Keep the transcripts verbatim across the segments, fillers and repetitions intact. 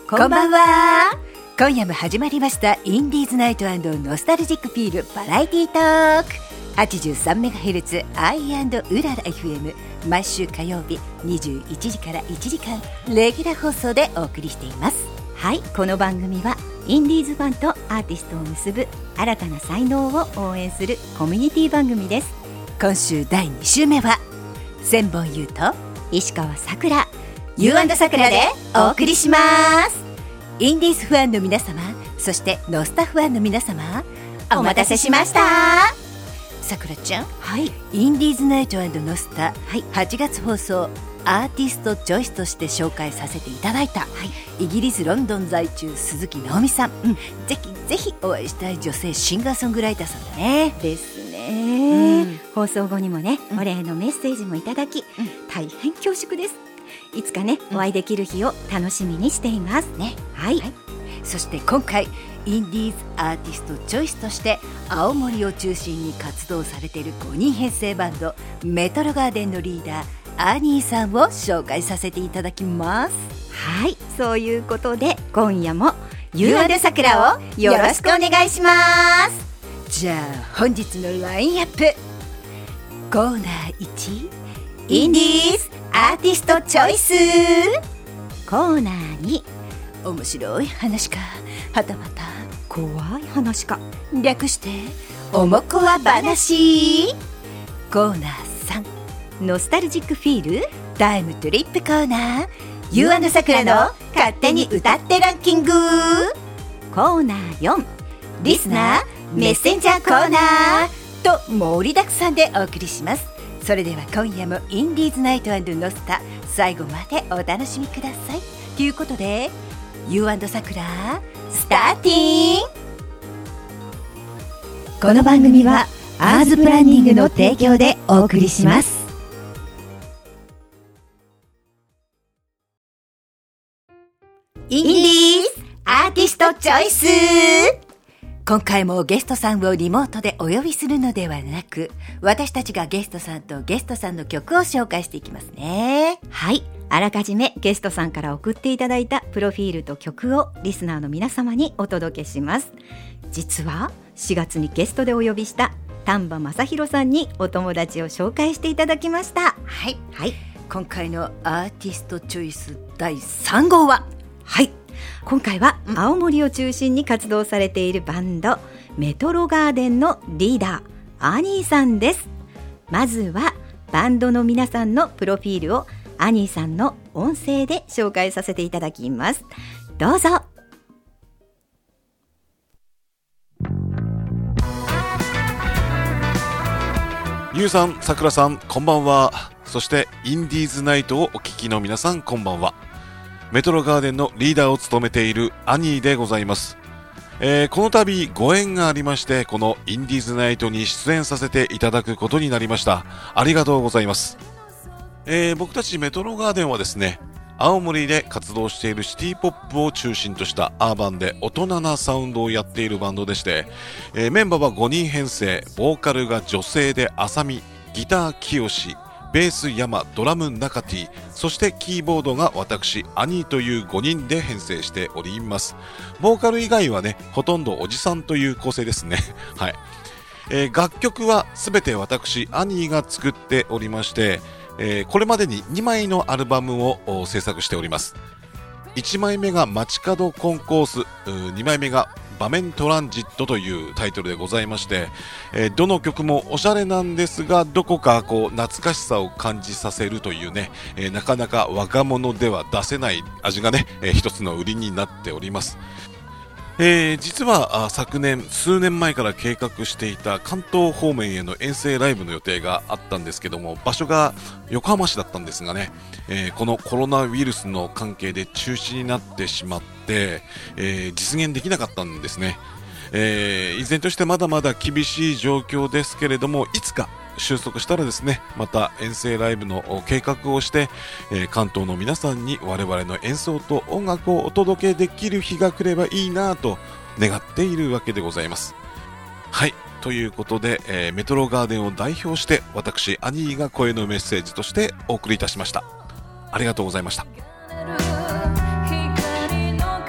こんばんは。今夜も始まりましたインディーズナイト&ノスタルジックフィールバラエティトーク はちじゅうさんメガヘルツ アイアンド うらら エフエム 毎週火曜日にじゅういちじからいちじかんレギュラー放送でお送りしています。 はい、この番組はインディーズファンとアーティストを結ぶ新たな才能を応援するコミュニティ番組です。 今週だいに週目は千本優と石川さくらユーアンド さくらでお送りします。インディーズファンの皆様、そしてノスタファンの皆様、 お待たせしました。 さくらちゃん、 はい、 インディーズナイト&ノスタ、 はい、 はちがつ放送アーティストチョイスとして紹介させていただいた、はい、イギリスロンドン在中鈴木直美さん、うん、ぜひぜひお会いしたい女性シンガーソングライターさんだね。 ですね、うん、放送後にもね、 うん、 お礼のメッセージもいただき、うん、大変恐縮です。いつかね、 うん、 お会いできる日を楽しみにしていますね。はい、はい、 そして今回インディーズアーティストチョイスとして青森を中心に活動されているごにん編成バンドメトロガーデンのリーダーアニーさんを紹介させていただきます。 はい、そういうことで今夜もユーアンド さくらをよろしくお願いします。 じゃあ本日のラインアップコーナーいち、 インディーズアーティストチョイス。コーナーに、 面白い話かはたまた怖い話か、 略しておもこわ話。コーナーさん、 ノスタルジックフィールタイムトリップコーナー ユーアンド さくらの勝手に歌ってランキング。 コーナーよん、 リスナーメッセンジャーコーナーと盛りだくさんでお送りします。それでは今夜もインディーズナイト&ノスタ最後までお楽しみくださいということで ユーアンド さくらスターティン。 この番組はアーズプランニングの提供でお送りします。 インディーズアーティストチョイス。今回もゲストさんをリモートでお呼びするのではなく、私たちがゲストさんとゲストさんの曲を紹介していきますね。 はい、あらかじめゲストさんから送っていただいたプロフィールと曲をリスナーの皆様にお届けします。実はしがつにゲストでお呼びした丹波正宏さんにお友達を紹介していただきました。 はい、はい、今回のアーティストチョイスだいさん号は、 はい、今回は青森を中心に活動されているバンドメトロガーデンのリーダーアニーさんです。まずはバンドの皆さんのプロフィールをアニーさんの音声で紹介させていただきます。どうぞ。 ゆうさん、さくらさん、こんばんは。そしてインディーズナイトをお聞きの皆さん、こんばんは。メトロガーデンのリーダーを務めているアニーでございます。えー、この度ご縁がありまして、このインディーズナイトに出演させていただくことになりました。ありがとうございます。えー、僕たちメトロガーデンはですね、青森で活動しているシティポップを中心としたアーバンで大人なサウンドをやっているバンドでして、えー、メンバーはごにん編成、ボーカルが女性であさみ、ギターきよし、ベース山、ドラム中 T、そしてキーボードが私アニーというごにんで編成しております。ボーカル以外はね、ほとんどおじさんという構成ですね。はい、えー、楽曲はすべて私アニーが作っておりまして、えー、これまでににまいのアルバムを制作しております。いちまいめが街角コンコース、にまいめが場面トランジットというタイトルでございまして、えー、どの曲もおしゃれなんですが、どこかこう懐かしさを感じさせるというね、えー、なかなか若者では出せない味がね、えー、一つの売りになっております。えー、実は昨年数年前から計画していた関東方面への遠征ライブの予定があったんですけども、場所が横浜市だったんですがね、えー、このコロナウイルスの関係で中止になってしまって、えー、実現できなかったんですね。えー、依然としてまだまだ厳しい状況ですけれども、いつか収束したらですね、また遠征ライブの計画をして、えー、関東の皆さんに我々の演奏と音楽をお届けできる日が来ればいいなと願っているわけでございます。はい、ということで、えー、メトロガーデンを代表して私アニーが声のメッセージとしてお送りいたしました。ありがとうございました。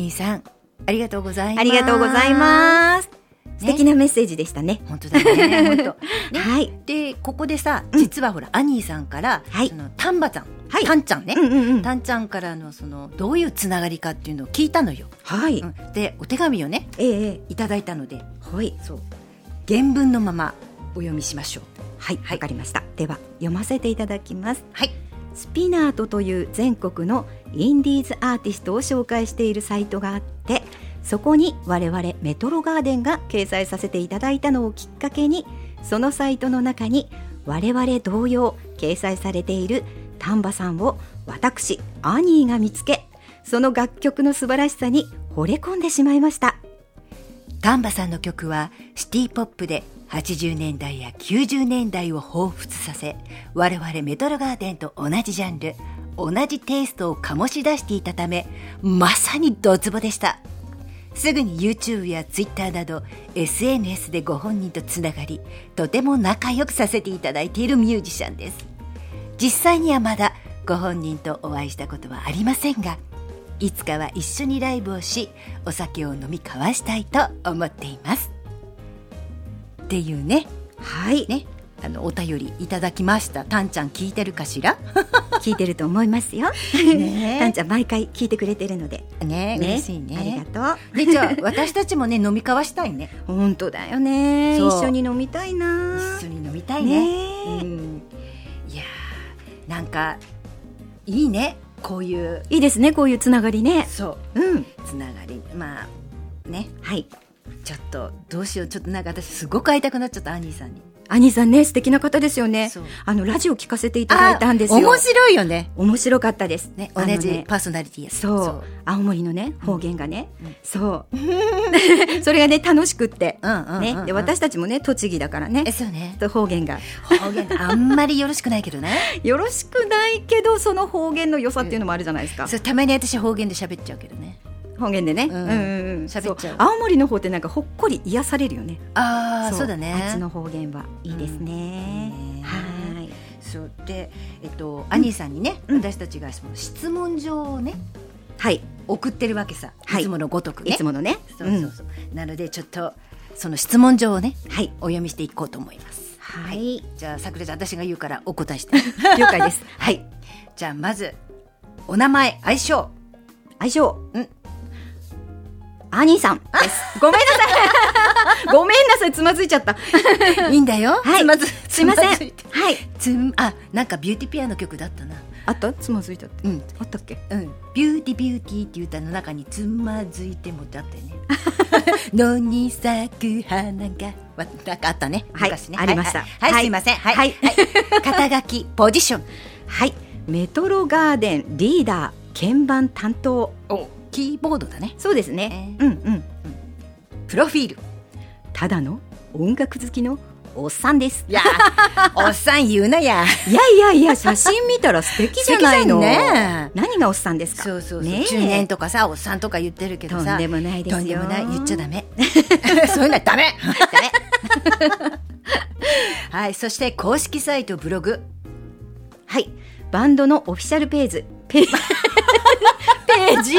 ニーさんありがとうございます。 ありがとうございます。素敵なメッセージでしたね。 本当だね。本当。ね、 はい。 でここでさ、実はほら、うん、アニーさんから、はい、そのタンバちゃん、はい、タンちゃんね、うんうんうん、タンちゃんからのそのどういうつながりかっていうのを聞いたのよ。はい。うん、でお手紙をね、ええ、いただいたので、はい。そう。原文のままお読みしましょう。 はい。わ、はい、かりました。では読ませていただきます。 はい。 スピナートという全国のインディーズアーティストを紹介しているサイトがあって、そこに我々メトロガーデンが掲載させていただいたのをきっかけに、そのサイトの中に我々同様掲載されている丹波さんを私アニーが見つけ、その楽曲の素晴らしさに惚れ込んでしまいました。 丹波さんの曲はシティポップではちじゅうねんだいやきゅうじゅうねんだいを彷彿させ、我々メトロガーデンと同じジャンル、同じテイストを醸し出していたため、まさにドツボでした。すぐに YouTube や Twitter など エスエヌエス でご本人とつながり、とても仲良くさせていただいているミュージシャンです。実際にはまだご本人とお会いしたことはありませんが、いつかは一緒にライブをし、お酒を飲み交わしたいと思っていますっていうね。 はいね、あのお便りいただきました。タンちゃん聞いてるかしら？ 聞いてると思いますよ。ね、タンちゃん毎回聞いてくれてるのでね、ね、嬉しいね。 ありがとう。 で、じゃあ私たちもね飲み交わしたいね。 本当だよね。一緒に飲みたいな。 一緒に飲みたいね。ね、うん、いやー、なんかいいね、こういういいですね、こういうつながりね。 そう、うん、つながり、まあね、はい。ちょっとどうしよう、ちょっとなんか私すごく会いたくなっちゃった、アニーさんに。 アニーさんね、素敵な方ですよね。あのラジオ聞かせていただいたんですよ。 面白いよね。 面白かったですね。 同じパーソナリティや。 そう、そう、青森のね方言がね、うん、そうそれがね楽しくって、うんうんうんうん、ね、で私たちもね栃木だからね。 え、そうね。 方言が方言あんまりよろしくないけどね。 よろしくないけど、その方言の良さっていうのもあるじゃないですか。 うん、そう、たまに私方言で喋っちゃうけどね。 方言でね、うんうんうん、喋っちゃう。青森の方ってなんかほっこり癒されるよね。 ああ、そうだね。 あっちの方言はいいですね。うん、はい。 そうで、えっと、うん、アニーさんにね、うん、私たちがその質問状をね、 はい、 送ってるわけさ。いつものごとくね。 いつものね。 そうそうそう。うん、なのでちょっとその質問状をね、はい、お読みしていこうと思います。 はい。はい、 じゃあさくらちゃん、私が言うからお答えして。 了解です。 はい。じゃあまずお名前、愛称。 愛称。うん。アニーさんです。ごめんなさい。ごめんなさい、つまずいちゃった。 いいんだよ。 はい、 つまず、 すいません。はい。 つん、あ、なんかビューティーピアの曲だったな。 あった？つまずいちゃった。 うん。 あったっけ？ うん。ビューティービューティーっていう歌の中につまずいてもってあったよね。野に咲く花が、なんかあったね。 はい。 昔ね。 ありました。 はい。はい、すいません。はい。はい。肩書き、ポジション。 はい。メトロガーデンリーダー、鍵盤担当。 お。キーボードだね。 そうですね、えー、うんうん、うん、 プロフィール、 ただの音楽好きのおっさんです。 いやおっさん言うなや。 いやいやいや、写真見たら素敵じゃないの。 ね、 何がおっさんですか。 そうそうそう、ね、中年とかさ、おっさんとか言ってるけどさ、 とんでもないですよ。 とんでもない、言っちゃダメ。そういうのはダメ。ダメ。はい、そして公式サイト、ブログ、 はい、バンドのオフィシャルページペページ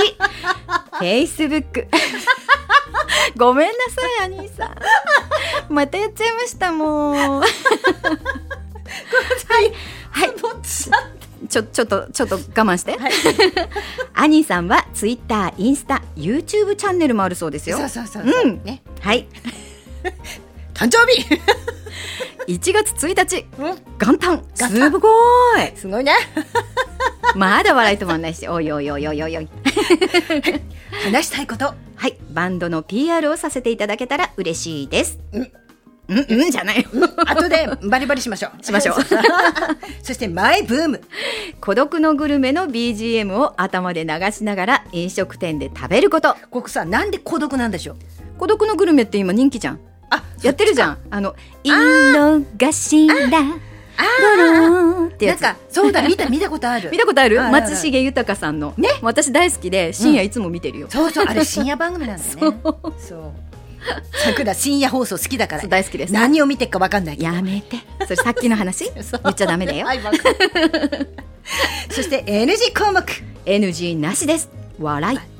Facebook。ごめんなさい、アニーさん。またやっちゃいましたもう。はいはい。ちょちょっとちょっと我慢して。はい、アニーさんは Twitter、インスタ、YouTube チャンネルもあるそうですよ。 そうそうそうそう。うん、ね。 はい。 誕生日。 いちがつついたち、うん、元旦。すごい。 すごいね。 まだ笑い止まんないし、おいおいおいおいおいおい。 話したいこと。 はい、バンドの ピーアール をさせていただけたら嬉しいです。うんうんうんじゃない。 後でバリバリしましょう。 しましょう。 そしてマイブーム。 孤独のグルメの ビージーエム を頭で流しながら飲食店で食べること。 ここさ、なんで孤独なんでしょう。 孤独のグルメって今人気じゃん。あ、やってるじゃん。あの井の頭。ってやつ。 なんかそうだ、見た見たことある。 見たことある？松重豊さんのね、私大好きで深夜いつも見てるよ。 そうそう、あれ深夜番組なんだよね。そう。さくら深夜放送好きだから。 大好きです。 何を見てるか分かんないけど。 やめて。それさっきの話言っちゃダメだよ。 そして エヌジー 項目。 エヌジー なしです。笑い、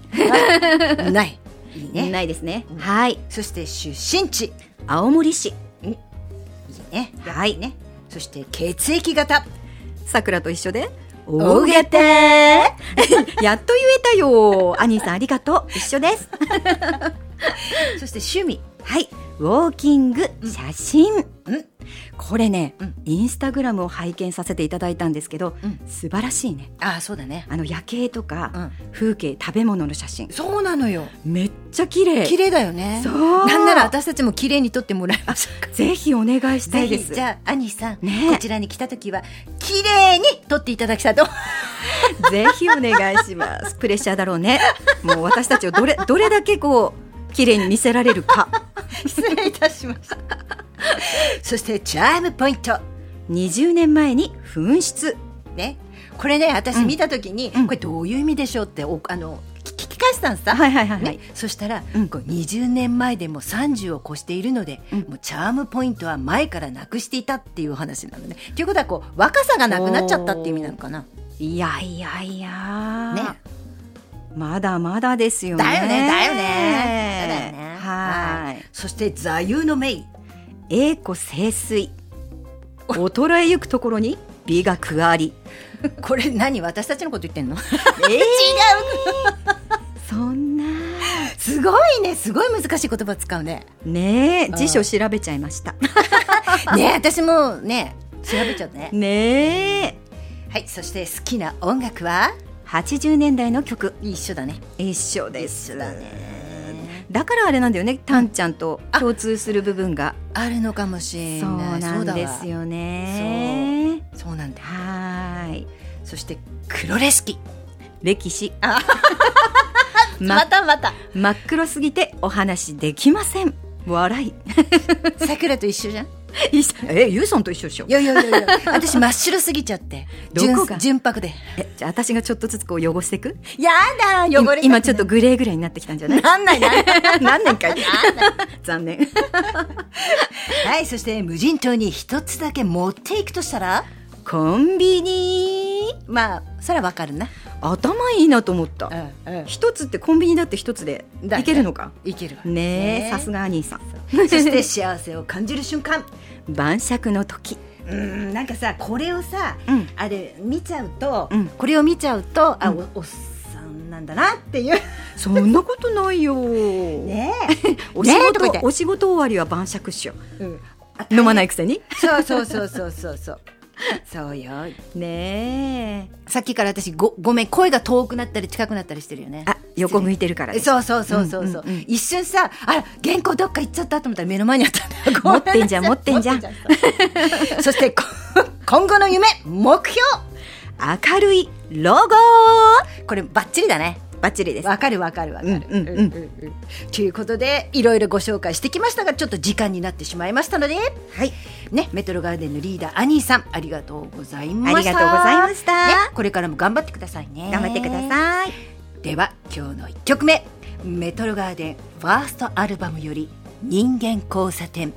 ないいいね。 ないですね、うん、はい。 そして出身地青森市、 うん、いいね。 はいね。そして血液型さくらと一緒でおげてやっと言えたよ。アニーさんありがとう。一緒ですそして趣味、 はい、ウォーキング、写真、うん、これね、うん、インスタグラムを拝見させていただいたんですけど、うん、素晴らしいね。 ああそうだね。 あの夜景とか、うん、風景、食べ物の写真。 そうなのよ。 めっちゃ綺麗。綺麗だよね。そう。なんなら私たちも綺麗に撮ってもらいましょうか。 ぜひお願いしたいです。 じゃあアニーさん、ね、こちらに来た時は綺麗に撮っていただきたいとぜひお願いします。プレッシャーだろうね。もう私たちをどれどれだけこう綺麗に見せられるか失礼いたしましたそしてチャームポイント、 にじゅうねんまえに紛失、 ね、これね私見た時に、うん、これどういう意味でしょうっておあの聞き返したんさ、 はいはいはいはい、 ね、そしたら、うん、こうにじゅうねんまえでもさんじゅうを越しているので、うん、もうチャームポイントは前からなくしていたっていう話なのね。ということはこう若さがなくなっちゃったっていう意味なのかな。 いやいやいや、ね、まだまだですよね。 だよねだよねだよね。 はい。 そして座右の銘、 栄枯盛衰、衰えゆくところに美学ありこれ何、私たちのこと言ってんの？ えー、違うそんなすごいね、すごい難しい言葉使うね。 ねえ、辞書調べちゃいましたねえ、私もね調べちゃったね。 ねえ。 はい、そして好きな音楽ははちじゅうねんだいの曲。 一緒だね。 一緒です。 一緒だね。 だからあれなんだよね、タンちゃんと共通する部分があるのかもしれない。 そうなんですよね。 そう、そうなんだよ。 はい。 そして黒レシピ、 歴史またまた真っ黒すぎてお話できません。笑いさくらと一緒じゃん。 え、ゆうさんと一緒でしょ。 いやいやいやいや私真っ白すぎちゃってどこが純白で。 え、じゃあ私がちょっとずつこう汚していく。 やだ汚れ。 今ちょっとグレーぐらいになってきたんじゃない？ なんない何年かい残念はい。そして無人島に一つだけ持っていくとしたらコンビニ。 まあそれはわかるな。 頭いいなと思った、 うんうん、 一つってコンビニだって一つでいけるのか。 いけるわねえ、さすがアニーさん。 そして幸せを感じる瞬間晩酌の時。 うん、なんかさこれをさ、うん、あれ見ちゃうと、うん、これを見ちゃうと、うん、あ お, おっさんなんだなっていう。 そんなことないよねえお仕事、ね、お仕事終わりは晩酌っしょ、うん、飲まないくせに。 そうそうそうそうそうそうそうよねえ。 さっきから私 ご, ごめん声が遠くなったり近くなったりしてるよね。 あ、横向いてるからです。 そうそうそうそうそう、うんうんうん、一瞬さあら原稿どっか行っちゃったと思ったら目の前にあったんだよ。 持ってんじゃん持ってんじゃんそして今後の夢目標、 明るいロゴ。 これバッチリだね。 バッチリです。 わかるわかるわかる。ということでいろいろご紹介してきましたがちょっと時間になってしまいましたので、はいね、メトロガーデンのリーダーアニーさんありがとうございました。 ありがとうございました、 ね、これからも頑張ってくださいね。 頑張ってください。 では今日のいっきょくめ、メトロガーデンファーストアルバムより人間交差点。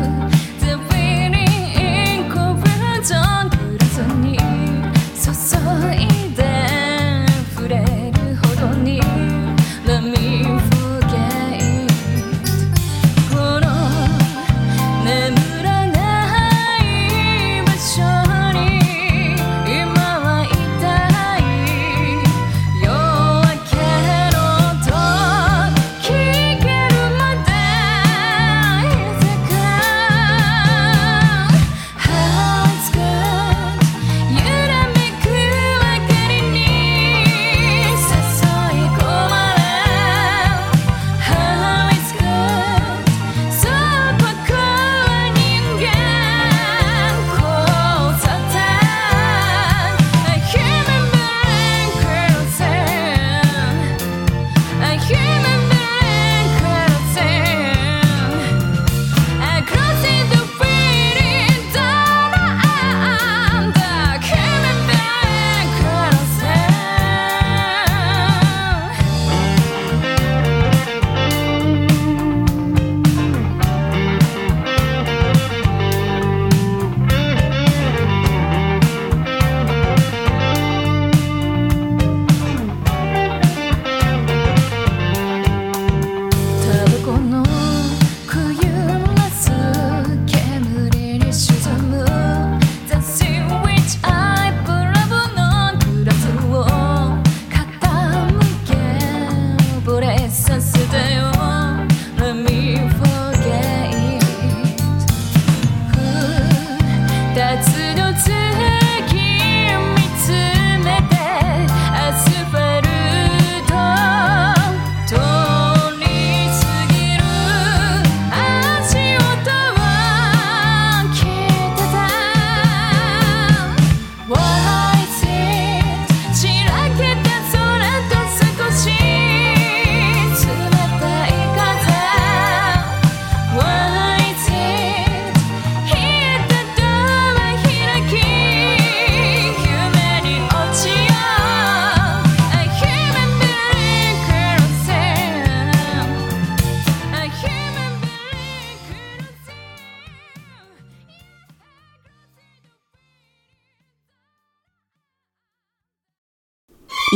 So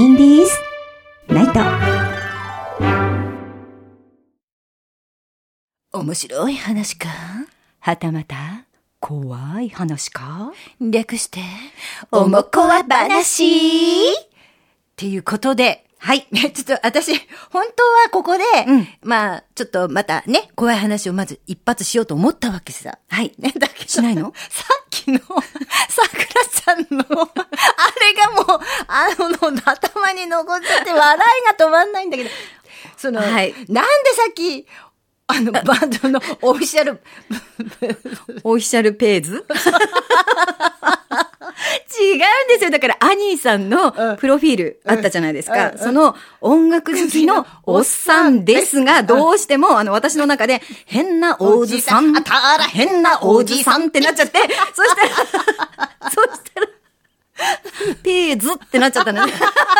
インディーズナイト。 面白い話か、はたまた怖い話か、略しておもこわ話っていうことで、はい。ちょっと私、本当はここで、うん、まあ、ちょっとまたね、怖い話をまず一発しようと思ったわけさ。 はい。 ね、だけど、 しないの？ さっきの、さくらちゃんの、あれがもう、あの、頭に残っちゃって笑いが止まんないんだけど、その、はい、なんでさっき、あの、バンドのオフィシャル、 オフィシャルペーズ違うんですよ。だからアニーさんのプロフィールあったじゃないですか。うんうん、その音楽好きのおっさんですが、どうしてもあの私の中で変なおじさん、たら変なおじさんってなっちゃって、そしたら、そしたら、ペーズってなっちゃったのね。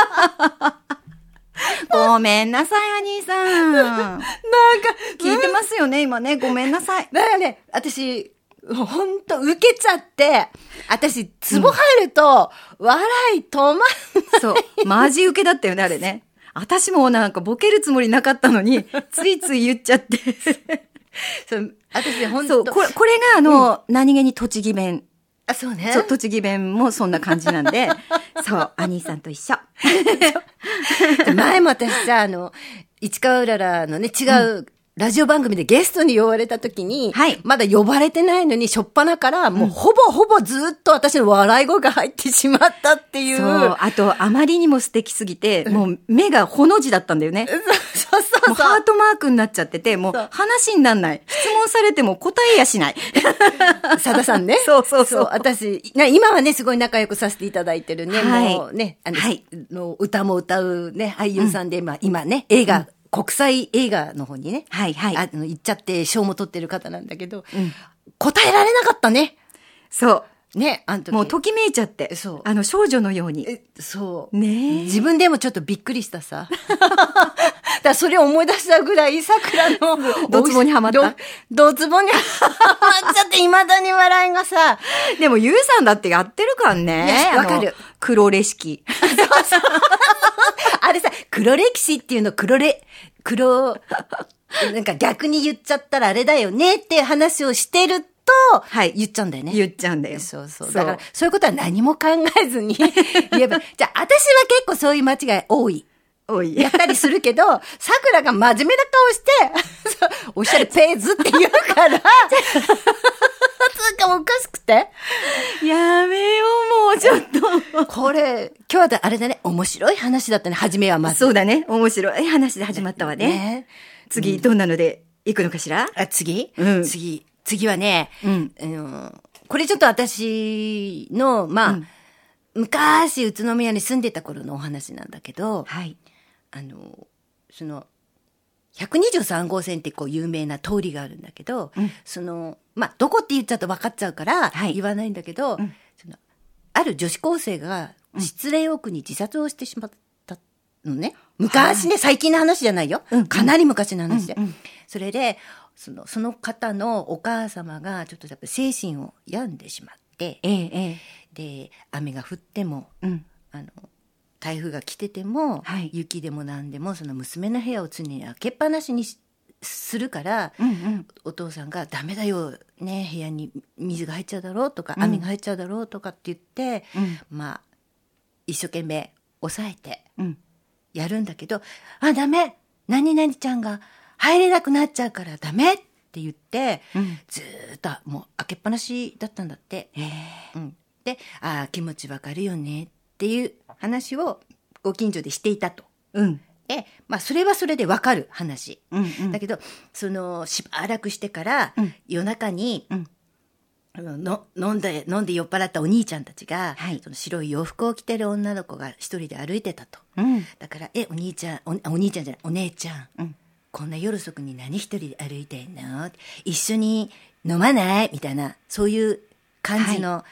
ごめんなさい、アニーさん。なんか、聞いてますよね、今ね。ごめんなさい。 だからね、私、ほんと受けちゃって、私、ツボ入ると、笑い止まんない、 うん。そう。マジ受けだったよね、あれね。私もなんかボケるつもりなかったのに、ついつい言っちゃって。 そう、私、ほんと。 そう、これ、これがあの、うん、何気に栃木弁。 あ、そうね。 そう、栃木弁もそんな感じなんで、そう、アニーさんと一緒。 前も私さ、あの、市川うららのね、違う、うん、ラジオ番組でゲストに呼ばれた時に、はい、まだ呼ばれてないのに、しょっぱなから、もうほぼほぼずっと私の笑い声が入ってしまったっていう。 そう、あと、あまりにも素敵すぎて、もう目がほの字だったんだよね。 そうそうそう。 もうハートマークになっちゃってて、もう話になんない。質問されても答えやしない。 さださんね。 そうそうそう。そう私、今はね、すごい仲良くさせていただいてるね、はい、もうね、あの、はい、の歌も歌うね、俳優さんで、うん、まあ今ね、映画、うん、国際映画の方にね、はいはい。あの、行っちゃって賞も取ってる方なんだけど、うん、答えられなかったね。 そう。 ね、あの時。 もうときめいちゃって。そう。あの、少女のように。 え、そう。 ねえ。 自分でもちょっとびっくりしたさ。だからそれを思い出したぐらい、桜の、 ドツボにはまった。 ドツボにはまっちゃって、未だに笑いがさ。 でも、ゆうさんだってやってるからね。 わかる。 黒歴史。 そうそう。あれさ、黒歴史っていうの、黒れ、黒、なんか逆に言っちゃったらあれだよねっていう話をしてると、はい、言っちゃうんだよね。 言っちゃうんだよ。 そうそう。だから、そういうことは何も考えずに言えば、じゃあ、私は結構そういう間違い多い。 多い。 やったりするけど、桜が真面目な顔して、おっしゃるペーズって言うから、つうかおかしくて。 やめよう、もうちょっと。 これ、今日はあれだね、面白い話だったね、初めはまず。 そうだね、面白い話で始まったわね。ね、次、どんなので行くのかしら？ あ、次、 うん、 次。次はね、うん、あのこれちょっと私の、まあ、うん、昔宇都宮に住んでた頃のお話なんだけど、はい、あの、その、ひゃくにじゅうさんごうせんってこう有名な通りがあるんだけど、うん、その、まあ、どこって言っちゃうと分かっちゃうから言わないんだけど、はい、うん、そのある女子高生が失恋多くに自殺をしてしまったのね。うん、昔ね、最近の話じゃないよ。うん、かなり昔の話で。うんうん、それで、その、その方のお母様がちょっとやっぱ精神を病んでしまって、ええ、で、雨が降っても、うん、あの、台風が来てても、はい、雪でもなんでも、その娘の部屋を常に開けっぱなしにするから、うんうん、お父さんがダメだよ、ね、部屋に水が入っちゃうだろうとか、うん、雨が入っちゃうだろうとかって言って、うん、まあ、一生懸命抑えてやるんだけど、うん、あ、ダメ、何々ちゃんが入れなくなっちゃうからダメって言って、うん、ずーっともう開けっぱなしだったんだって。うん、で、ああ、気持ちわかるよねっていう話をご近所でしていたと。うん、で、まあそれはそれでわかる話。うんうん、だけど、そのしばらくしてから、うん、夜中に、うん、あのの飲んで、飲んで酔っ払ったお兄ちゃんたちが、はい、その白い洋服を着てる女の子が一人で歩いてたと。うん、だから、え、お兄ちゃん、お、お兄ちゃんじゃない、お姉ちゃん。うん、こんな夜遅くに何一人で歩いてんの？一緒に飲まない？みたいな、そういう感じの、はい、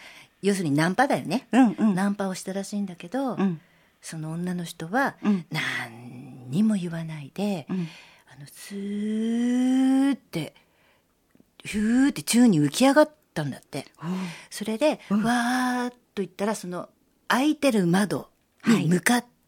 要するにナンパだよね。うんうん、ナンパをしたらしいんだけど、うん、その女の人は、うん、何にも言わないで、うん、あの、スーって、ふーって宙に浮き上がったんだって。うん、それで、うん、わーっと言ったら、その、開いてる窓に向かっ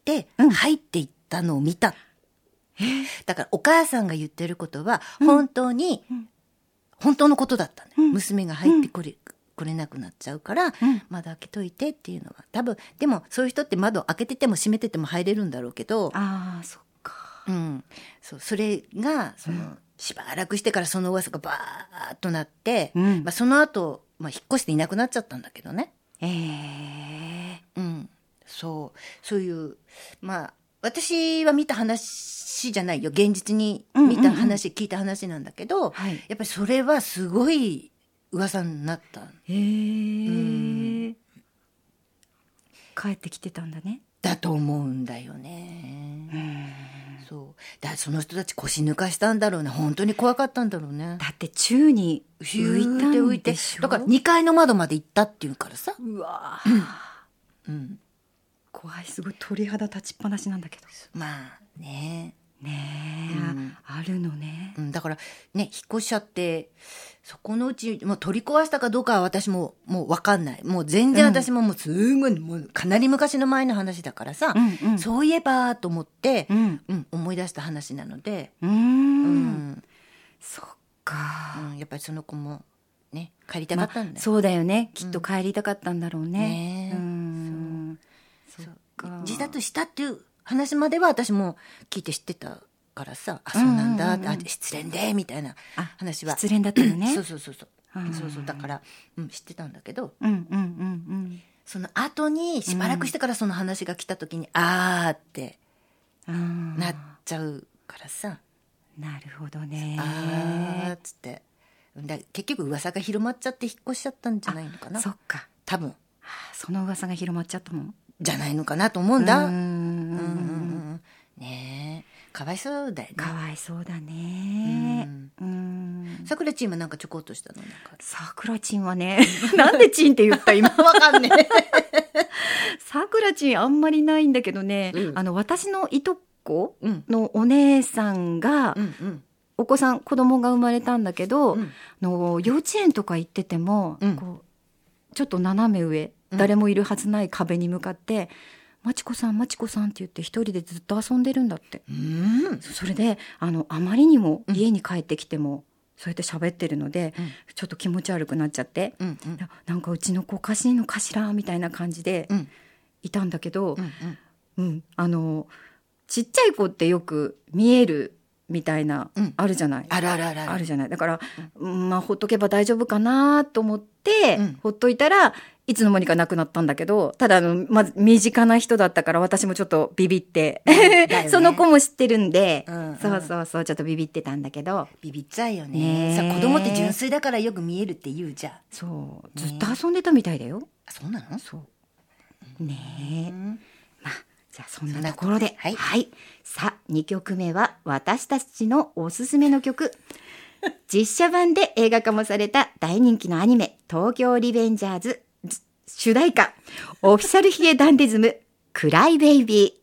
ってうん入っていったのを見た。だからお母さんが言ってることは本当に、 うん本当のことだったね、 うん娘が入ってこれ、これなくなっちゃうから、 うん窓開けといてっていうのは多分でもそういう人って窓開けてても閉めてても入れるんだろうけど、 ああそっか。 うん、そうそれがその、 うんしばらくしてからその噂がバーッとなって、 うんまあ、その後、まあ引っ越していなくなっちゃったんだけどね。 ええうん、そうそういうまあ私は見た話じゃないよ、現実に見た話、聞いた話なんだけど、 はい。 やっぱりそれはすごい噂になった。 へえ。帰ってきてたんだね。 だと思うんだよね。そうだからその人たち腰抜かしたんだろうね。本当に怖かったんだろうね。 だって宙に浮浮いたんいて浮いてでしょ。 だからにかいの窓まで行ったっていうからさ、 うわー、 うん、 怖い。すごい鳥肌立ちっぱなしなんだけど。 まあね、 ねえ、 うんあるのね。 うん、だからね引っ越しちゃってそこのうちもう取り壊したかどうかは私ももう分かんない。もう全然私ももうすごい、もうかなり昔の前の話だからさ、 うんうん。 そういえばと思ってう、ん。 うん、思い出した話なので、 うー。 うんんそっか。 うん、やっぱりその子もね帰りたかったんだよ、 そうだよね。きっと帰りたかったんだろうね。 ねえうん。そっそうか。 自殺したっていう話までは私も聞いて知ってたからさ、あそうなんだ、 うんうんうんあ失恋でみたいなあ話は失恋だったのね。 そうそうそうそう、 うんそうそうだから、うん、知ってたんだけど、 うんうんうんその後にしばらくしてからその話が来た時に、あーってうん。うんなっちゃうからさ、 なるほどね。 あーっつってだ結局噂が広まっちゃって引っ越しちゃったんじゃないのかな。 そっか。 多分あその噂が広まっちゃったの。 じゃないのかなと思うんだ。 ううんんうんうんん。 ねえかわいそうだよね。 かわいそうだね。うん。 さくらチームなんかちょこっとしたのなんかさくらちんはね、なんでちんって言った今。 わかんねさくらちんあんまりないんだけどね、 うんあの私のいとこえ。うんのお姉さんが、 うんうんお子さん子供が生まれたんだけど、 うんの幼稚園とか行ってても、 うんこうちょっと斜め上、 うん誰もいるはずない壁に向かって「まちこさんまちこさん」って言って一人でずっと遊んでるんだって。 うんそれであのあまりにも家に帰ってきても、そうやって喋ってるので、 うんちょっと気持ち悪くなっちゃって、 うんうんななんかうちの子おかしいのかしらみたいな感じでうんいたんだけど、 うんうんあのちっちゃい子ってよく見えるみたいな、 うんあるじゃない。 あるあるあるあるじゃない。だから、うんまあほっとけば大丈夫かなと思って、 うんほっといたらいつの間にか亡くなったんだけど、ただあのまず身近な人だったから私もちょっとビビって、 だよねその子も知ってるんで、 うんうんそうそうそうちょっとビビってたんだけど、 ビビっちゃうよねね。 えさ子供って純粋だからよく見えるって言うじゃん。 そうねずっと遊んでたみたいだよ。 あそうなの？ そうねえ、 うんまあじゃあそんなところで、 はいさあにきょくめは私たちのおすすめの曲。実写版で映画化もされた大人気のアニメ東京リベンジャーズ主題歌オフィシャルヒゲダンディズムクライベイビー。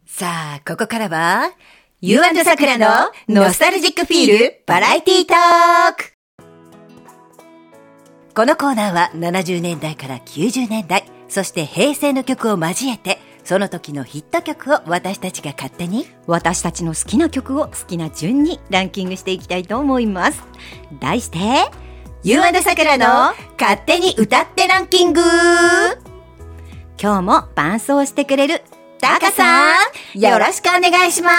さあ、ここからは、ユーアンド さくらのノスタルジックフィールバラエティートーク。このコーナーはななじゅうねんだいからきゅうじゅうねんだい、そして平成の曲を交えて、その時のヒット曲を私たちが勝手に、 私たちの好きな曲を好きな順にランキングしていきたいと思います。題して、 ユーアンド さくらの勝手に歌ってランキング。 今日も伴奏してくれるタカさん、よろしくお願いします。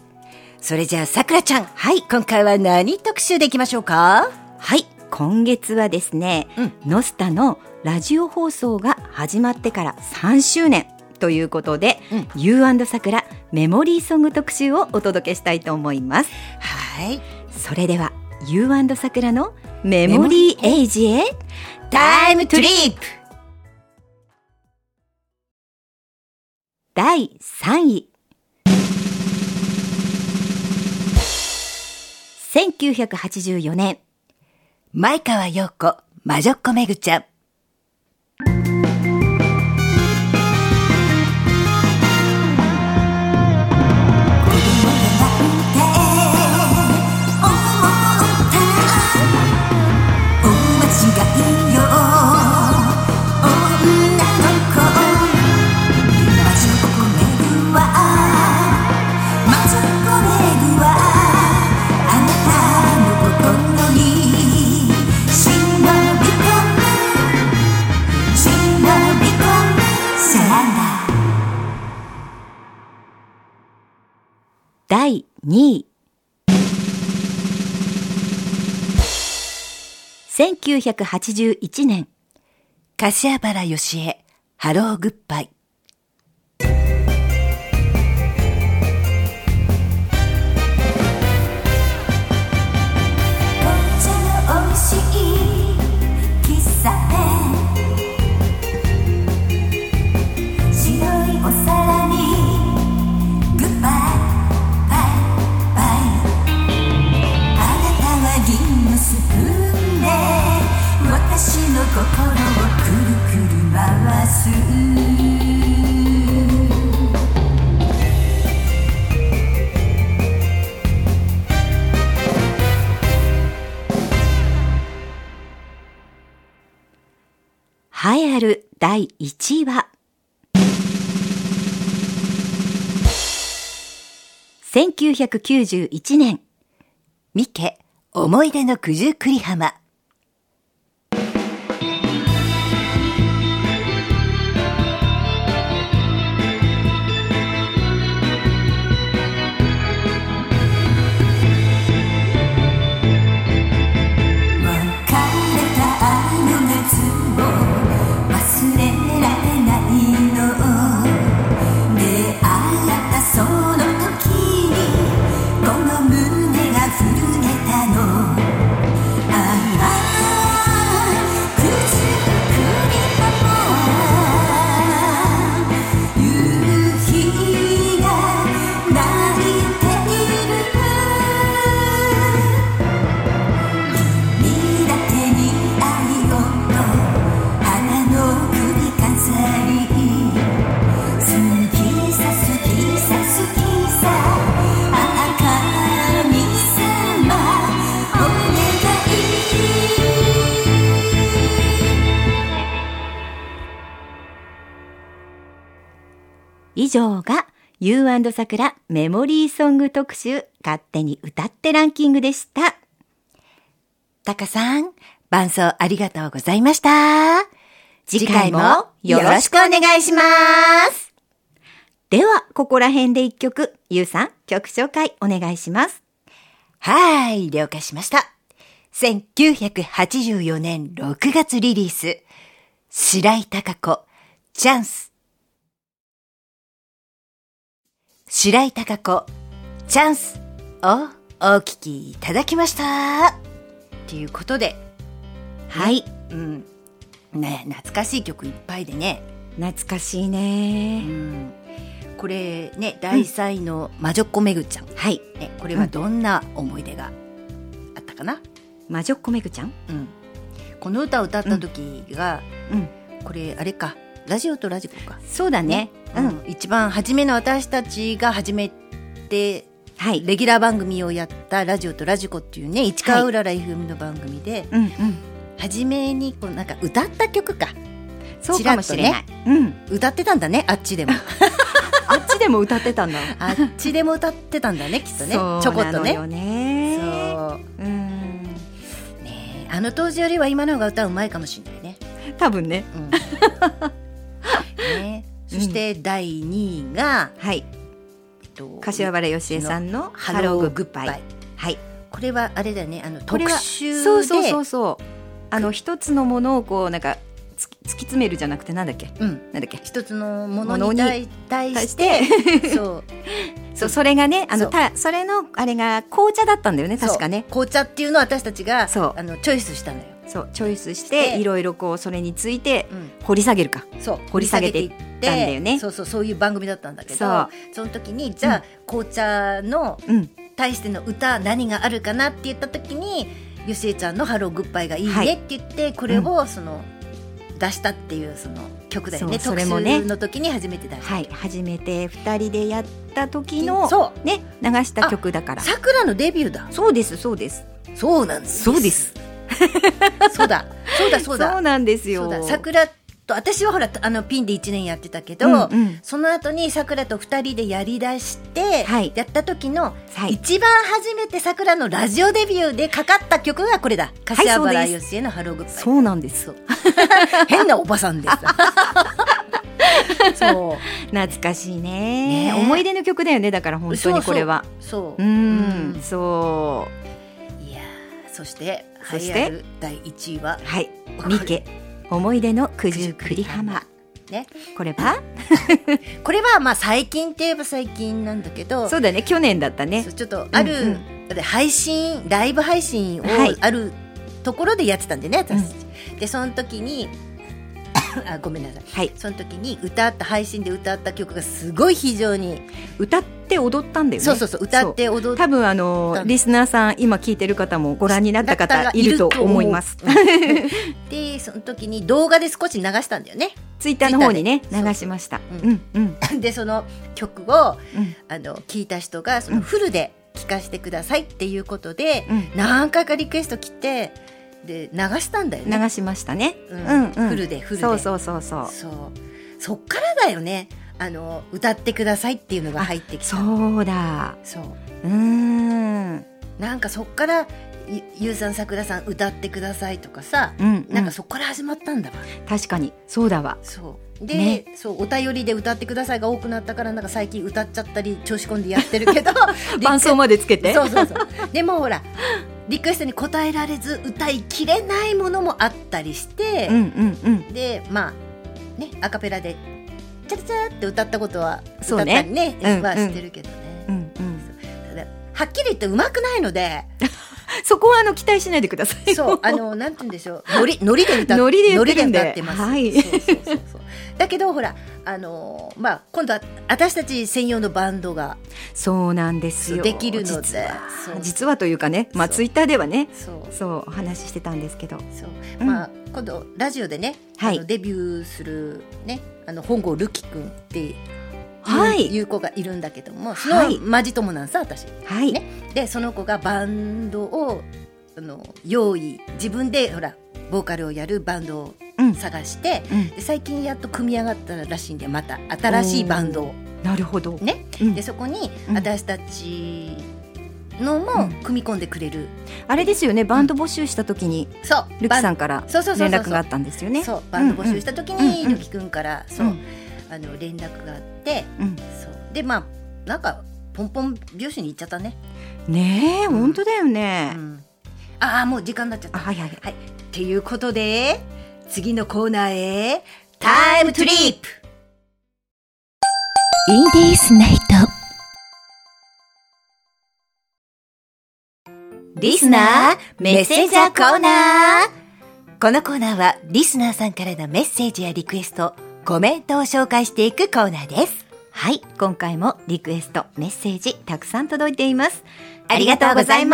それじゃあさくらちゃん、はい、今回は何特集でいきましょうか？ はい、今月はですね、うん、ノスタのラジオ放送が始まってからさんしゅうねんということで、うん、ユーアンド さくらメモリーソング特集をお届けしたいと思います。 はい、 それでは ユーアンド さくらのメモリーエイジへタイムトリップ。 だいさんい、せんきゅうひゃくはちじゅうよねん、 前川陽子、魔女っ子めぐちゃん。 だいにい、せんきゅうひゃくはちじゅういちねん、 柏原芳恵、ハローグッバイ。心をくるくる回す。 栄えあるだいいちいは、せんきゅうひゃくきゅうじゅういちねん、 ミケ、思い出の九十九里浜。 以上が ユーアンド さくらメモリーソング特集勝手に歌ってランキングでした。 タカさん、伴奏ありがとうございました。次回もよろしくお願いします。 では、ここら辺で一曲、ゆうさん、曲紹介お願いします。 はい、了解しました。せんきゅうひゃくはちじゅうよねんろくがつリリース、白井貴子、チャンス。白井貴子、チャンスをお聴きいただきました。ということで、 はい、 うん、ね、懐かしい曲いっぱいでね。 懐かしいね。 うん、これね、だいさんいの魔女っ子めぐちゃん、うん、はい、ね、これはどんな思い出があったかな？ うん、魔女っ子めぐちゃん、 うん、この歌を歌った時が、 うんうん、 これあれか、 ラジオとラジコか。 そうだね。うん。 うん、一番初めの私たちが初めて、 はい。 レギュラー番組をやったラジオとラジコっていうね、市川うらら エフエム の番組で、 うんうん。 初めにこうなんか歌った曲か。 そうかもしれない。 ね、 うん。 歌ってたんだね、あっちでも。 あっちでも歌ってたんだ。 あっちでも歌ってたんだね、きっとね。ちょこっとね。そうなのよね。そう。うん。ね、あの当時よりは今の方が歌うまいかもしれないね。 多分ね。うん、 ね。そしてだいにいが、 はい。柏原芳恵さんのハローグッバイ。はい。これはあれだね、あの特集で、 そうそうそうそう。あの一つのものをこうなんか突き詰めるじゃなくてなんだっけ、うん、なんだっけ、 一つのものに対してそうそう、それがね、あのたそれのあれが紅茶だったんだよね、確かね。 紅茶っていうのを私たちがそうあのチョイスしたのよ。 そうチョイスしていろいろこうそれについて掘り下げるか、うん、そう掘り下げていったんだよね。 そうそう、そういう番組だったんだけど、そ, その時にじゃあ、うん、紅茶の対しての歌何があるかなって言った時に、ゆしえちゃんのハローグッバイがいいねって言って、はい、これをその、うん、出したっていうその曲だよね。 それもね、特集の時に初めて出した、 はい、初めてふたりでやった時のそうね、流した曲だから。 さくらのデビューだ。 そうですそうです。 そうなんです。 そうです。 そうだそうだそうだそうなんですよ。 さくらと私はほらあのピンでいちねんやってたけど、うんうん、その後にさくらとふたりでやりだして、はい、やった時の、はい、一番初めてさくらのラジオデビューでかかった曲がこれだ。柏原芳恵のハローグッバイ。 そうなんです。 変なおばさんですそう懐かしい ね, ね思い出の曲だよね。だから本当にこれはそう、 うん、うん、そう。 いやそしてそしてだいいちいははい三家思い出の九十九里浜ね。これはこれはまあ最近って言えば最近なんだけど、 そうだね、去年だったね。 ちょっとある、うんうん、配信ライブ配信をあるところでやってたんでね、私、うん、でその時にあごめんなさい、はい、その時に歌った配信で歌った曲がすごい非常に歌って踊ったんだよね。 そうそうそう、歌って踊った。 多分あのリスナーさん今聞いてる方もご覧になった方いると思います。 でその時に動画で少し流したんだよね。 ツイッターの方にね流しました。 うんうん、でその曲を、うん、あの聞いた人がそのフルで聞かせてくださいっていうことで、うん、何回かリクエスト来て。で流したんだよね。 流しましたね、 うんうんうん、フルでフルでそうそうそうそうそうそっからだよね、あの歌ってくださいっていうのが入ってきた。 そうだそううーんなんかそっからゆ, ゆうさんさくらさん歌ってくださいとかさ、うんうん、なんかそっから始まったんだわ。 確かにそうだわ。 そうで、ね、そうお便りで歌ってくださいが多くなったからなんか最近歌っちゃったり調子込んでやってるけど伴奏までつけてそうそうそうでもほらリクエストに応えられず歌いきれないものもあったりして、うんうんうん、でまあねアカペラでチャチャチャって歌ったことは歌ったりね、うんうん、はしてるけどね、うんうん、はっきり言ってうまくないのでそこはあの期待しないでください。 そうあのなんて言うんでしょう、ノリノリで歌ってノリで言ってるんで歌ってます、 はい、 そうそうそうそうだけどほらあのー、まあ今度は私たち専用のバンドがそうなんですよできるので、 実は実はというかね、まあツイッターではねそうそうお話ししてたんですけど、 そう、うん、まあ今度ラジオでね、はい、あのデビューするねあの本郷るきくんってはい、いう子がいるんだけども、そのマジ友なんさ私、はいね、でその子がバンドをあの用意自分でほらボーカルをやるバンドを探して、うん、で最近やっと組み上がったらしいんでまた新しいバンドをなるほど、 ねうん、でそこに私たちのも組み込んでくれる、うん、 あれですよね、バンド募集した時に、うん、そうルキさんから連絡があったんですよね。 そうバンド募集した時にルキ君からそう、うんあの連絡があって、うん、そうでまあなんかポンポン拍子に行っちゃったね。 ねえ、うん、本当だよね、うん、 ああもう時間になっちゃった。 はいはいはい。 っていうことで次のコーナーへタイムトリップ。 インディーズナイトリスナーメッセージャーコーナー。このコーナーはリスナーさんからのメッセージやリクエストコメントを紹介していくコーナーです。 はい、今回もリクエストメッセージたくさん届いています。 ありがとうございます。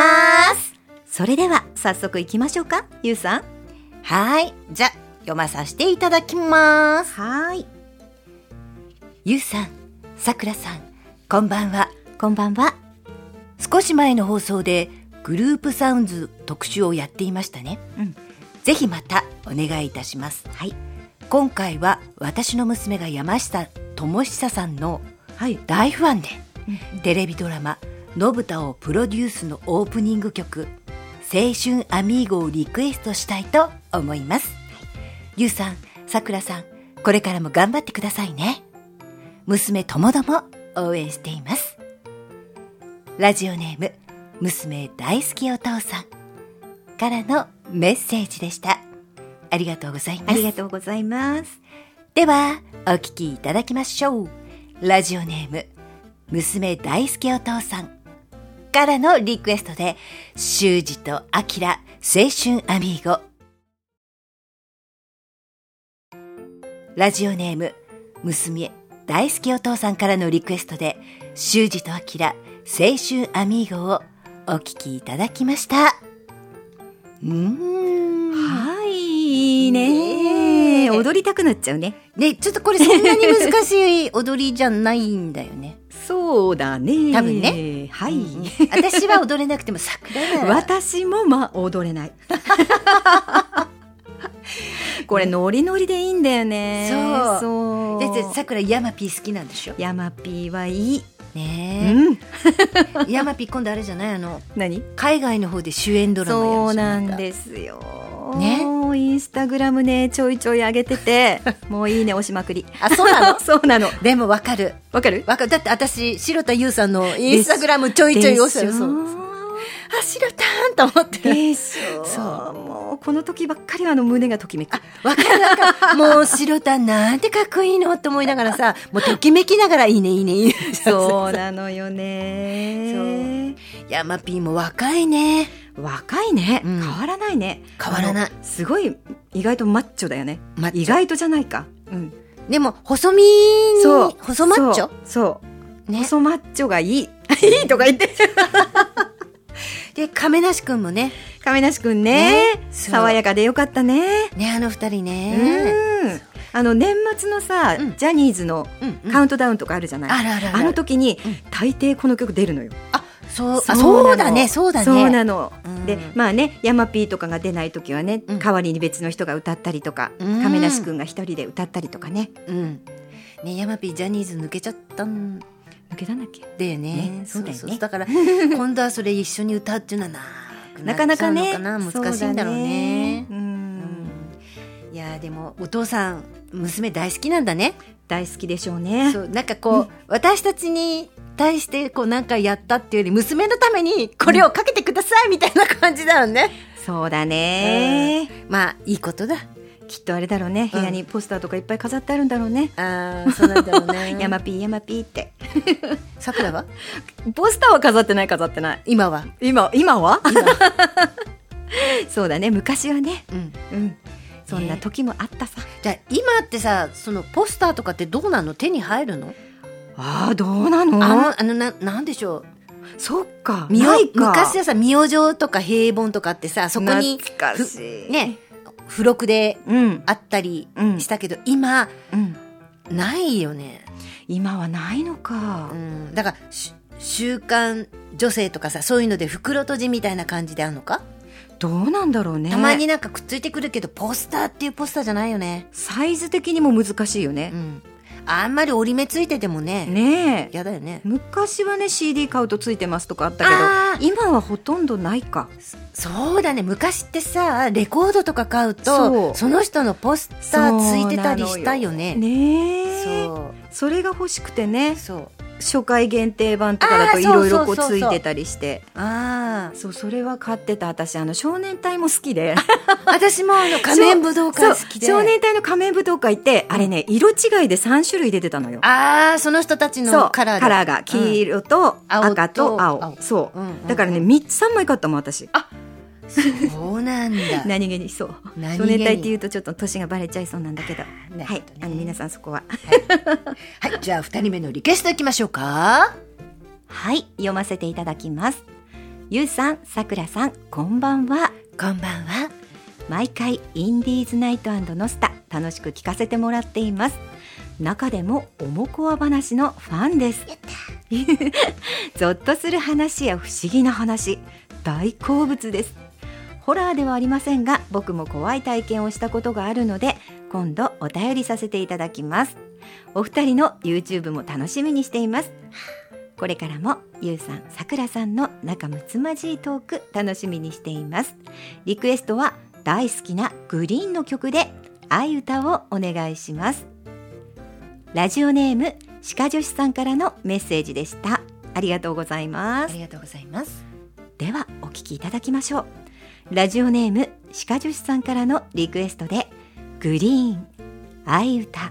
それでは早速行きましょうか、ゆうさん。 はい、じゃ読まさせていただきます。 はい。 ゆうさん、さくらさん、こんばんは。 こんばんは。 少し前の放送でグループサウンズ特集をやっていましたね。 うん。 ぜひまたお願いいたします。 はい。 今回は私の娘が山下智久さんのはい。 大ファンで、 うんテレビドラマのぶたをプロデュースのオープニング曲青春アミーゴをリクエストしたいと思います。ゆうさん、さくらさん、これからも頑張ってくださいね。娘ともども応援しています。ラジオネーム娘大好きお父さんからのメッセージでした。ありがとうございます。 ありがとうございます。 ではお聞きいただきましょう。ラジオネーム娘大好きお父さんからのリクエストで、修二とあきら青春アミーゴ。ラジオネーム娘大好きお父さんからのリクエストで、修二とあきら青春アミーゴをお聞きいただきました。うーん、 はいねねえ踊りたくなっちゃうね。 ね、ちょっとこれそんなに難しい踊りじゃないんだよね。 そうだね。 多分ね。 はい。 うんうん、私は踊れなくても桜なら。 私もまあ踊れない。これノリノリでいいんだよね。 そう。 そう。 だって桜ヤマピー好きなんでしょ。 ヤマピーはいい。 ねえ。うん、ヤマピー今度あれじゃないあの。 何？ 海外の方で主演ドラマやる。 そうなんですよ。 ね。 インスタグラムねちょいちょい上げてて、もういいね押しまくり。 あ、そうなの？ そうなの。 でもわかる。 わかる？ わかる。だって私白田優さんのインスタグラムちょいちょい押してる。そう。あ、白田ーんと思ってる。 でしょ。そう。もうこの時ばっかりはあの胸がときめく。 あ、わかるわかる。もう白田なんてかっこいいのって思いながらさ、もうときめきながらいいねいいねいいね。 そうなのよね。 そう。ヤマピーも若いね。 若いね、 うん、 変わらないね。 変わらない。 すごい意外とマッチョだよね。意外とじゃないか。うん。 でも細身にそう細マッチョ。 そう。そう、ね、細マッチョがいい。いいとか言って。 で亀梨くんもね。 亀梨くんね。ね、爽やかでよかったね。 ね、あの二人ね。 うん。あの年末のさ、うん、ジャニーズのカウントダウンとかあるじゃない。 うんうん、あるあるある。 あの時に、うん、大抵この曲出るのよ。 あ、そう、あ、そうだね、そうだね。 そうなの。 うん、 で、まあね、ヤマピーとかが出ない時はね、うん、代わりに別の人が歌ったりとか、うん、亀梨くんが一人で歌ったりとかね。 うん。ね、ヤマピージャニーズ抜けちゃったん。 抜けたんだっけ？ だよね。 ね、そうだよね。 そうそう、だから今度はそれ一緒に歌うっていうのはなかなかね、難しいんだろうね。 うん。 いやでもお父さん娘大好きなんだね。 大好きでしょうね。 そう、なんかこう、うん、私たちに対してこうなんかやったっていうより娘のためにこれをかけてくださいみたいな感じだよね。 うん、そうだね、 うん。まあいいことだ。 きっとあれだろうね、部屋にポスターとかいっぱい飾ってあるんだろうね。 ああ、そうなんだろうね。 ヤマピーヤマピーってさくらはポスターは飾ってない飾ってない。 今は今今は今そうだね、昔はね、 うんうん、そんな時もあったさ。 じゃあ今ってさ、そのポスターとかってどうなの？手に入るの？ ああ、どうなの？ あの、あのな、なんでしょう。 そっか、 ないか。昔はさ、明星とか平凡とかってさ、そこに懐かしいね、付録であったりしたけど、うん、今、うん、ないよね。 今はないのか。 うん、だから週刊女性とかさ、そういうので袋閉じみたいな感じであるのか。 どうなんだろうね。 たまになんかくっついてくるけど、ポスターっていうポスターじゃないよね。 サイズ的にも難しいよね。 うん、あんまり折り目ついててもね。 ねえ。 やだよね。 昔はね シーディー 買うとついてますとかあったけど、今はほとんどないか。 そうだね。昔ってさ、レコードとか買うと そ, その人のポスターついてたりしたよね。 ねえ。そう。それが欲しくてね。そう。初回限定版とかだといろいろこうついてたりして、ああ、そう、それは買ってた。私あの少年隊も好きで私もあの仮面武道会好きで、 少年隊の仮面武道会ってあれね、色違いでさん種類出てたのよ。 ああ、その人たちのカラーカラーが黄色と赤と青、うん、青そう、うんうんうん、だからねみっつさんまい買ったもん私。あ、 そうなんだ。 何気にそう。少年隊っていうとちょっと年がバレちゃいそうなんだけど。どね、はい。あの皆さんそこは。 はい。はい、じゃあ二人目のリクエストいきましょうか。 はい。読ませていただきます。ゆうさん、さくらさん、こんばんは。 こんばんは。 毎回インディーズナイト&ノスタ楽しく聞かせてもらっています。中でもおもこわ話のファンです。ゾッとする話や不思議な話、大好物です。ホラーではありませんが、僕も怖い体験をしたことがあるので、今度お便りさせていただきます。お二人の YouTube も楽しみにしています。これからもゆうさん、さくらさんの仲睦まじいトーク楽しみにしています。リクエストは大好きなグリーンの曲で愛歌をお願いします。ラジオネーム歯科女子さんからのメッセージでした。ありがとうございます。 ありがとうございます。 ではお聞きいただきましょう。ラジオネーム歯科女子さんからのリクエストでグリーン愛歌。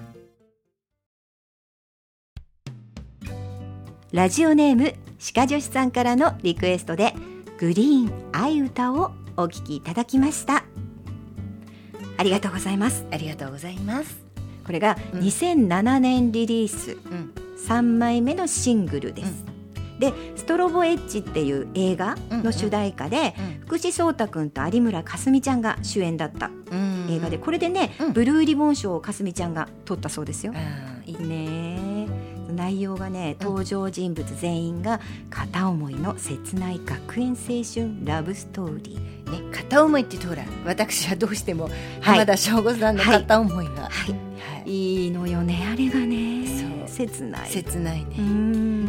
ラジオネーム歯科女子さんからのリクエストでグリーン愛歌をお聞きいただきました。ありがとうございます。 ありがとうございます。 これがにせんななねんリリース、 うん、 さんまいめのシングルです、うん、でストロボエッジっていう映画の主題歌で、うんうん、福士蒼汰くんと有村架純ちゃんが主演だった映画で、これでね、うん、ブルーリボン賞を架純ちゃんが取ったそうですよ。いいね。内容がね、登場人物全員が片思いの切ない学園青春ラブストーリー、 ね、片思いって言うとほら、私はどうしても浜田省吾さんの片思いが、はいはいはい、いいのよね、あれがね。そう切ない切ないね。 うん、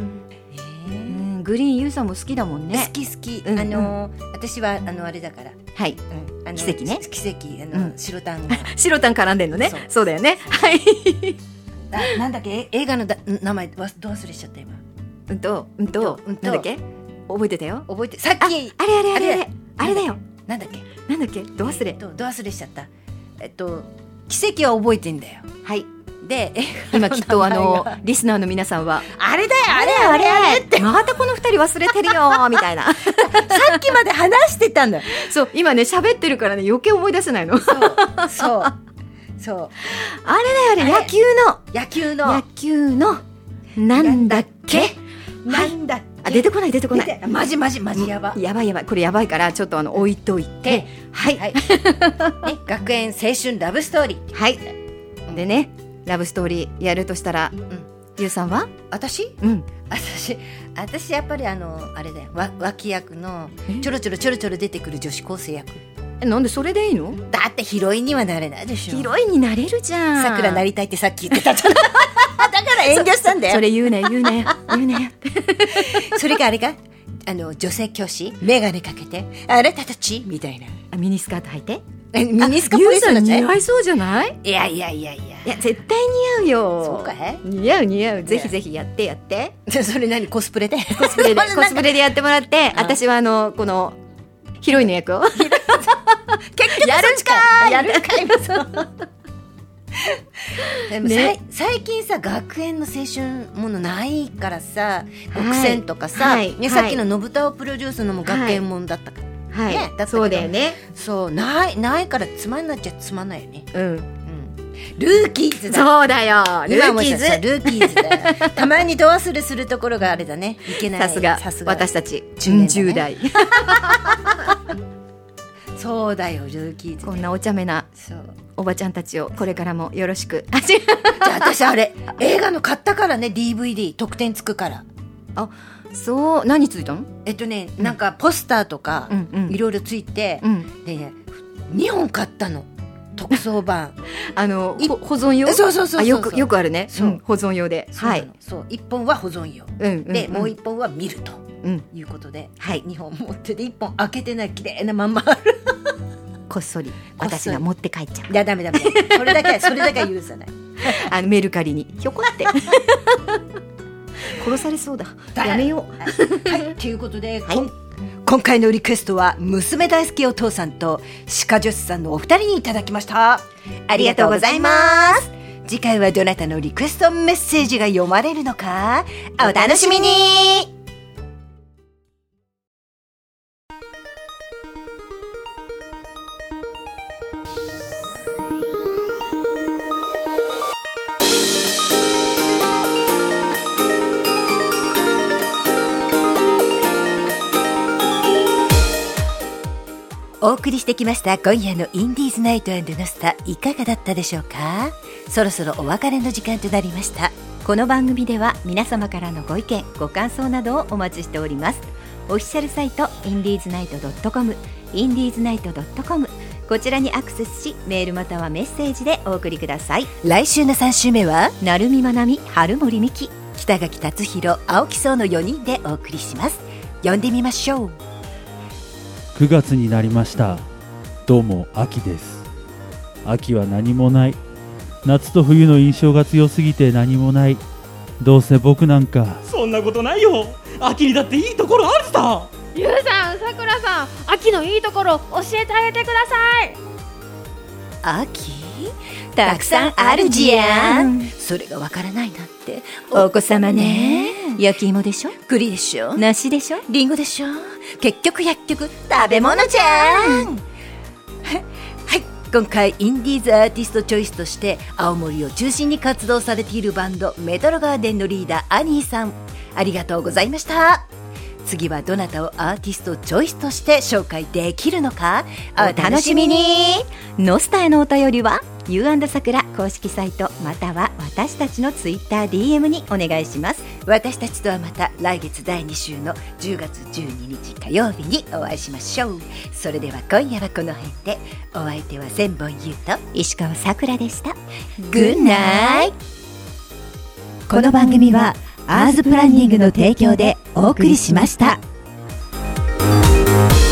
えー、グリーンユーさんも好きだもんね。 好き好き、うんうん、あの私はあのあれだから、 はい、 うん、あの奇跡ね、 奇跡、あの、うん、白タンが白タン絡んでんのね。 そう、そうだよね。はいあ、なんだっけ、映画のだ名前ど忘れしちゃった今。 うんとうんと、うんとなんだっけ、覚えてたよ。 覚えて、さっきあ, あれあれあれあれあれだよ。 なんだっけなんだっけ、ど忘れ、えっと、ど忘れしちゃった。えっと奇跡は覚えてんだよ。 はい。 で今きっとあのリスナーの皆さんはあれだよあれあれあれってまたこの二人忘れてるよみたいなさっきまで話してたんだよ。 そう今ね喋ってるからね余計思い出せないの。 そうそうそうあれだよ、あれ野球の野球の野球のなんだっけなんだっけ、 あ、出てこない出てこない。 マジマジマジやばやばいやばい、これやばいからちょっとあの置いといて、はい、はいね、 学園青春ラブストーリー、 はい。でね、ラブストーリーやるとしたら、うん、ゆうさんは？ 私？ うん。 私私やっぱりあのあれだよ、わ脇役のちょろちょろちょろちょろ出てくる女子高生役。 え、なんでそれでいいの？ だってヒロインにはなれないでしょ。 ヒロインになれるじゃん。 さくらなりたいってさっき言ってたじゃん。だから遠慮したんだよ。 そ, それ言うね言うね言うね。 それかあれか、あの女性教師メガネかけてあなたたちみたいな、 あ、ミニスカート履いて、 えミニスカポリスの似合いそうじゃない？ いやいやいやいやいや、絶対似合うよ。 そうかい？ 似合う似合う。ぜひぜひやってやって。 それ何、コスプレでコスプレでコスプレでやってもらって、私はあのこのヒロインの役を結局やるんかやるんかい。でも、ね、最近さ学園の青春ものないからさ、極戦とかさ、はいね、さっきののぶたをプロデュースのも学園もんだったから、 はいね、だったそうだよね。 そうないないからつまんなっちゃつまんないよね。 うん、うん、 ルーキーズだ。 そうだよ、ルーキーズルーキーズだよ。たまにド忘れするところがあれだね。いけない。 さすが私たちじゅう代。 そうだよ、ルーキーズ。 こんなお茶目なおばちゃんたちをこれからもよろしく。 じゃあ私あれ映画の買ったからね、 ディーブイディー 特典つくから。 あ、そう、何ついたの？ えっとね、うん、なんかポスターとかいろいろついて、うん、でねにほん買ったの、特装版。 あの保存用。 そうそうそうそう、 よくよくあるね、うん、保存用で。はい、 そういっぽんは保存用、うんうんうん、でもういっぽんは見ると、うん、いうことで、はい、にほん持ってていっぽん開けてない綺麗なまんまある。 こっそり私が持って帰っちゃう。 いやダメダメ、それだけそれだけは許さない。 あのメルカリにひょこって殺されそうだ、やめよう。はい、ということで、はい、今回のリクエストは娘大好きお父さんと歯科女子さんのお二人にいただきました。ありがとうございます。次回はどなたのリクエストメッセージが読まれるのかお楽しみに。 お送りしてきました今夜のインディーズナイト&ノスタ、いかがだったでしょうか。そろそろお別れの時間となりました。 この番組では皆様からのご意見ご感想などをお待ちしております。オフィシャルサイトインディーズナイトドットコム、インディーズナイトドットコム、こちらにアクセスしメールまたはメッセージでお送りください。 来週のさん週目は成海まなみ、春森美希、 北垣達弘、青木荘のよにんでお送りします。呼んでみましょう。 くがつになりました。どうも秋です。秋は何もない。夏と冬の印象が強すぎて何もない。どうせ僕なんか。 そんなことないよ。秋にだっていいところあるさ。 ゆうさん、さくらさん、秋のいいところ教えてあげてください。 秋たくさんあるじゃん。それがわからないなんてお子様ね。 焼き芋でしょ、 栗でしょ、 梨でしょ、 リンゴでしょ。結局薬局食べ物じゃん。はい、今回インディーズアーティストチョイスとして青森を中心に活動されているバンドメトロガーデンのリーダーアニーさん、ありがとうございました。次はどなたをアーティストチョイスとして紹介できるのかお楽しみに。 ノスタへのお便りは ユーアンド さくら公式サイトまたは私たちのツイッター ディーエム にお願いします。 私たちとはまた来月だいに週のじゅうがつじゅうににち火曜日にお会いしましょう。それでは今夜はこの辺で。お相手は千本優と石川さくらでした。 グッナイ。 この番組はアーズプランニングの提供でお送りしました。